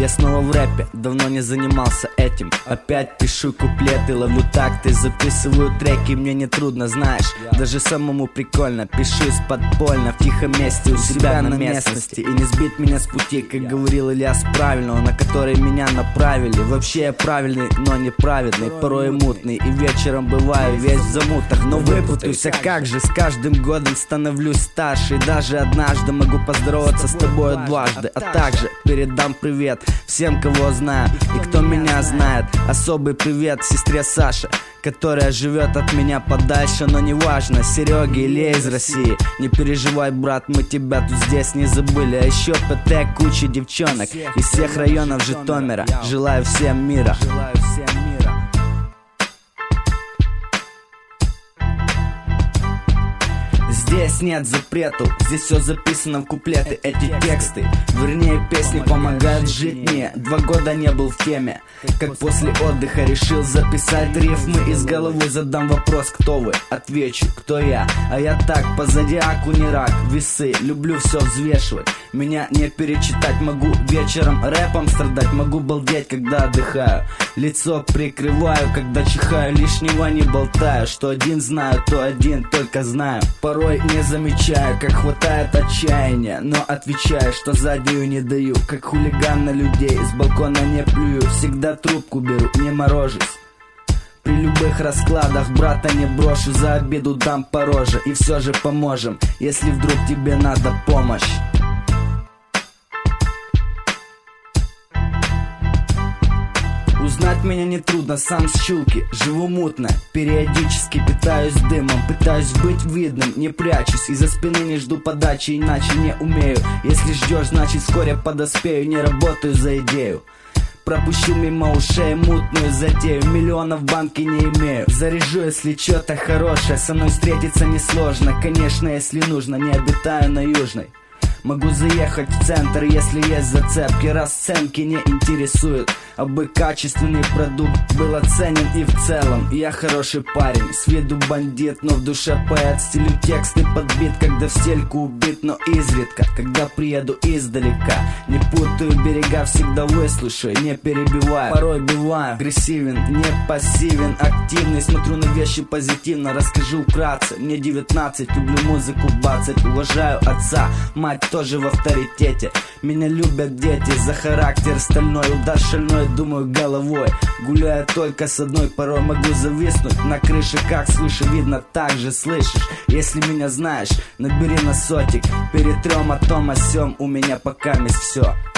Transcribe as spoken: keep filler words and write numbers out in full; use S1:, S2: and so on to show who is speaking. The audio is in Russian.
S1: Я снова в рэпе, давно не занимался этим. Опять пишу куплеты, ловлю такты, записываю треки. Мне не трудно, знаешь, даже самому прикольно. Пишу из подпольно, в тихом месте, у себя на местности. И не сбить меня с пути, как говорил Ильяс правильного, на который меня направили. Вообще я правильный, но неправедный, порой и мутный. И вечером бываю весь в замутах, но выпутаюсь. А как же, с каждым годом становлюсь старше. И даже однажды могу поздороваться с тобой дважды. А также передам привет всем, кого знаю и кто меня знает. Особый привет сестре Саше, которая живет от меня подальше, но неважно, Сереге или из России. Не переживай, брат, мы тебя тут здесь не забыли. А еще ПТ, куча девчонок из всех районов Житомира. Желаю всем мира. Здесь нет запрету, здесь все записано в куплеты. Эти тексты, вернее песни, помогают жить мне. Два года не был в теме, как после отдыха решил записать рифмы из головы. Задам вопрос, кто вы? Отвечу, кто я. А я так, по зодиаку не рак. Весы, люблю все взвешивать. Меня не перечитать, могу вечером рэпом страдать. Могу балдеть, когда отдыхаю. Лицо прикрываю, когда чихаю. Лишнего не болтаю, что один знаю, то один только знаю. Порой не замечаю, как хватает отчаяния, но отвечаю, что заднюю не даю. Как хулиган на людей, с балкона не плюю. Всегда трубку беру, не морожусь. При любых раскладах брата не брошу. За обиду дам по роже, и все же поможем, если вдруг тебе надо помощь. Узнать меня нетрудно, сам с чулки. Живу мутно, периодически питаюсь дымом. Пытаюсь быть видным, не прячусь. Из-за спины не жду подачи, иначе не умею. Если ждешь, значит вскоре подоспею. Не работаю за идею. Пропущу мимо ушей мутную затею. Миллионов в банке не имею. Заряжу, если что-то хорошее. Со мной встретиться несложно. Конечно, если нужно, не обитаю на Южной. Могу заехать в центр, если есть зацепки. Расценки не интересуют, а бы качественный продукт был оценен и в целом. Я хороший парень, с виду бандит, но в душе поэт. Стилю тексты подбит, когда в стельку убит, но изредка, когда приеду издалека. Не путаю берега, всегда выслушаю, не перебиваю. Порой бываю агрессивен, не пассивен, активный. Смотрю на вещи позитивно, расскажу вкратце. Мне девятнадцать, люблю музыку бацать. Уважаю отца, мать тоже в авторитете. Меня любят дети за характер стальной. Удар шальной, думаю головой. Гуляю только с одной, порой могу зависнуть на крыше, как свыше видно, так же слышишь. Если меня знаешь, набери на сотик. Перетрем о том о сём, у меня пока есть все.